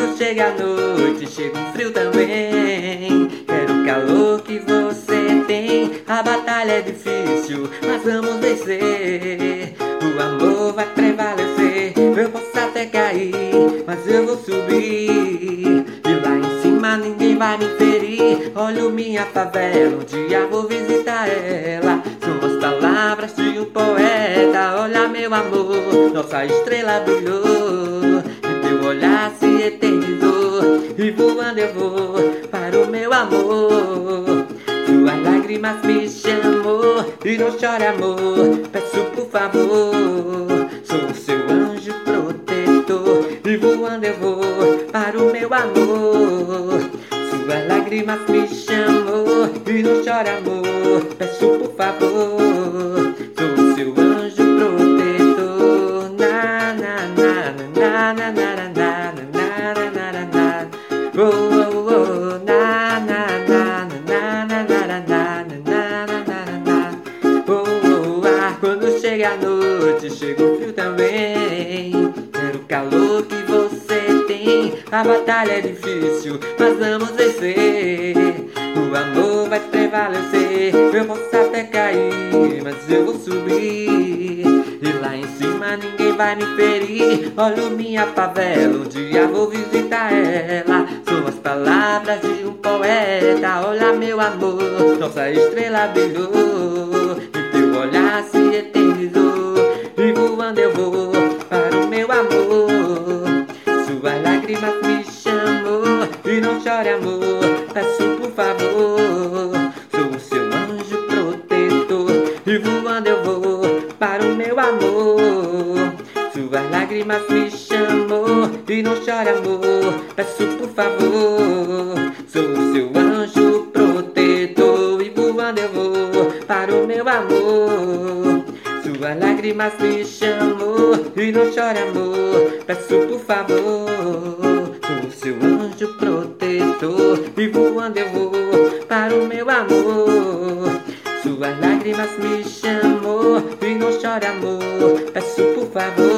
Quando chega a noite, chega um frio também. Quero o calor que você tem. A batalha é difícil, mas vamos vencer. O amor vai prevalecer. Eu posso até cair, mas eu vou subir. E lá em cima ninguém vai me ferir. Olho minha favela, um dia vou visitar ela. São as palavras de um poeta. Olha meu amor, nossa estrela brilhou. E teu olhar se eternizou. E voando eu vou para o meu amor. Suas lágrimas me chamou. E não chore amor, peço por favor. Sou o seu anjo protetor. E voando eu vou para o meu amor. Suas lágrimas me chamou. E não chore amor, peço por favor. Sou o seu anjo protetor. Na na na na na na na na na na na. Oh oh oh. Na na na na na na na na na na. Oh oh ah. Quando chega a noite, chega o frio também. Quero o calor que você tem. A batalha é difícil, mas vamos vencer. O amor vai prevalecer. Eu posso até cair, mas eu vou subir. E lá em cima ninguém vai me ferir. Olho minha favela, um dia vou visitar ela. São as palavras de um poeta. Olha meu amor, nossa estrela brilhou. E teu olhar se eternizou. E voando eu vou para o meu amor. Suas lágrimas me chamou. E não chore amor, peço por favor. Sou o seu anjo protetor. E voando eu vou para o meu amor. Suas lágrimas me chamou. E não chore amor, peço por favor. Sou o seu anjo protetor. E voando eu vou para o meu amor. Suas lágrimas me chamou. E não chore amor, peço por favor. Sou o seu anjo protetor. E voando eu vou para o meu amor. Suas lágrimas me chamou. E não chore amor, peço por favor.